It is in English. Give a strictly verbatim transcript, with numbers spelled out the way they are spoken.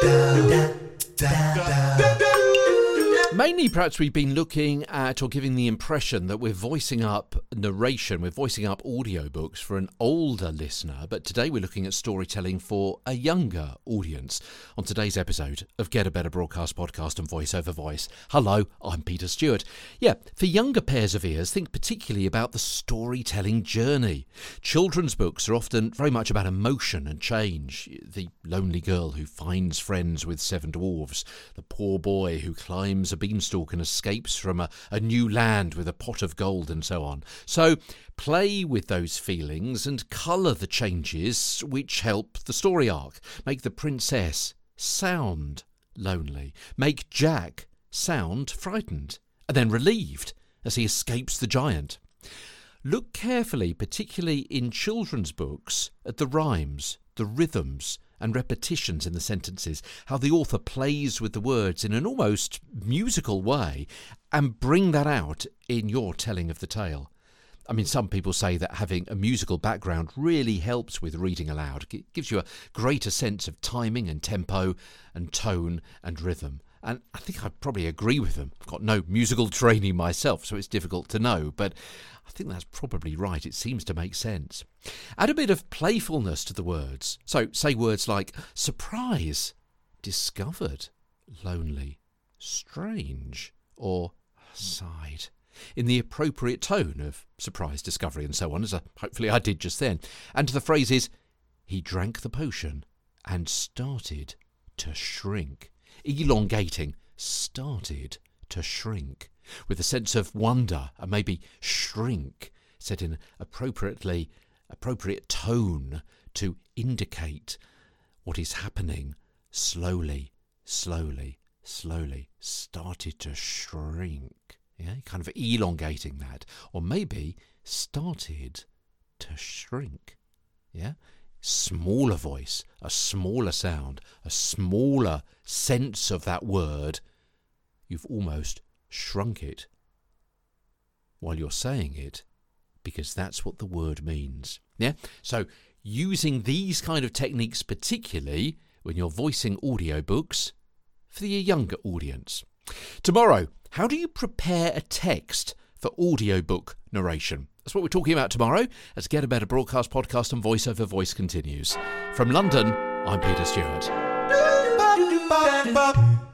Mainly, perhaps we've been looking at or giving the impression that we're voicing up narration, we're voicing up audiobooks for an older listener, but today we're looking at storytelling for a younger audience. On today's episode of Get a Better Broadcast Podcast and Voice Over Voice. Hello, I'm Peter Stewart. Yeah, for younger pairs of ears, think particularly about the storytelling journey. Children's books are often very much about emotion and change. The lonely girl who finds friends with seven dwarves, the poor boy who climbs a beanstalk and escapes from a, a new land with a pot of gold and so on. So play with those feelings and colour the changes which help the story arc. Make the princess sound lonely. Make Jack sound frightened and then relieved as he escapes the giant. Look carefully, particularly in children's books, at the rhymes, the rhythms and repetitions in the sentences, how the author plays with the words in an almost musical way, and bring that out in your telling of the tale. I mean, some people say that having a musical background really helps with reading aloud. It gives you a greater sense of timing and tempo and tone and rhythm. And I think I probably agree with them. I've got no musical training myself, so it's difficult to know, but I think that's probably right. It seems to make sense. Add a bit of playfulness to the words. So say words like surprise, discovered, lonely, strange, or sighed, in the appropriate tone of surprise, discovery, and so on, as I, hopefully I did just then. And the phrase is, he drank the potion and started to shrink. Elongating, started to shrink, with a sense of wonder and maybe shrink, set in appropriately appropriate tone to indicate what is happening. Slowly, slowly, slowly, started to shrink. Yeah, kind of elongating that, or maybe started to shrink. Yeah. Smaller voice, a smaller sound, a smaller sense of that word. You've almost shrunk it while you're saying it, because that's what the word means. Yeah? So using these kind of techniques, particularly when you're voicing audiobooks for the younger audience. Tomorrow, how do you prepare a text for audiobook narration? That's what we're talking about tomorrow as Get a Better Broadcast Podcast and Voice Over Voice continues. From London, I'm Peter Stewart.